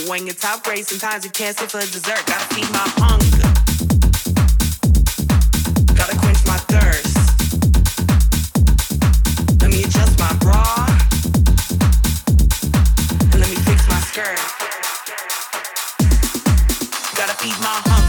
when you're top grade, sometimes you can't sit for dessert. Gotta feed my hunger. Gotta quench my thirst. Let me adjust my bra. And let me fix my skirt. Gotta feed my hunger.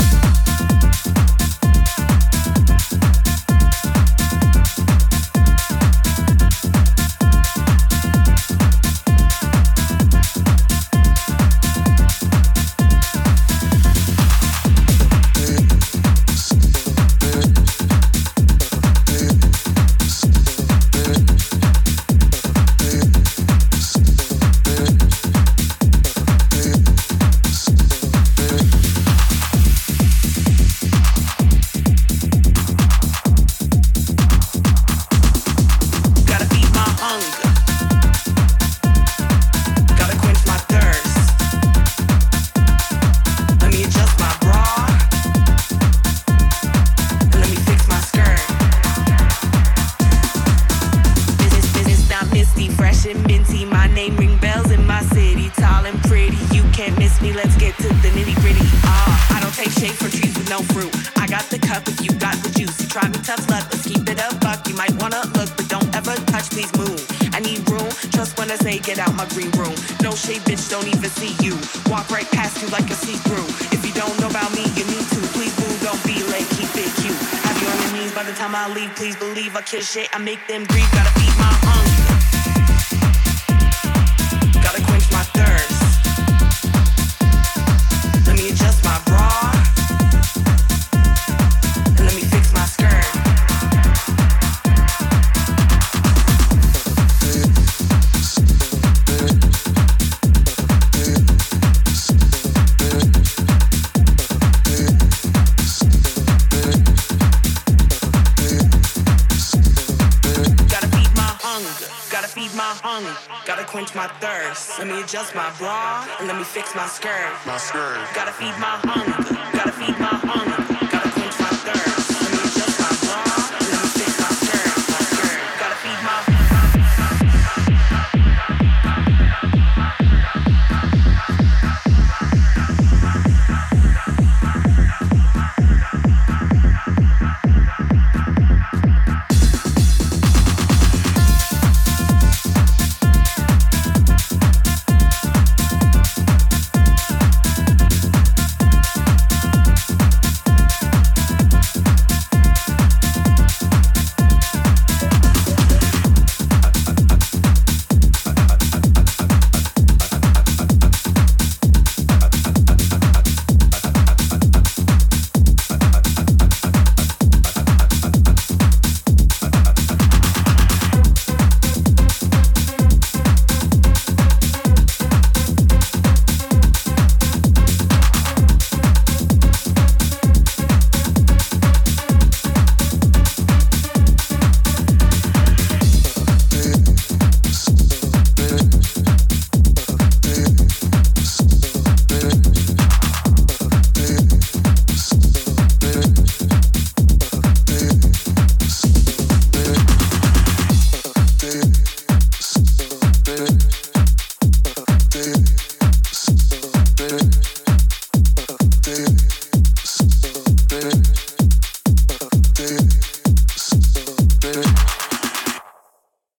Get out my green room. No shade, bitch, don't even see you. Walk right past you like a see-through. If you don't know about me, you need to. Please, boo, don't be late, keep it cute. Have you on your knees by the time I leave? Please believe I kiss shit, I make them breathe. Gotta feed my hunger. Gotta quench my thirst. Let me adjust my bra. And let me fix my skirt. Gotta quench my thirst. Let me adjust my bra and let me fix my skirt. Gotta feed my hunger. Gotta feed my hunger. Gotta quench my thirst. Let me adjust my bra and let me fix my skirt. Gotta feed my Good.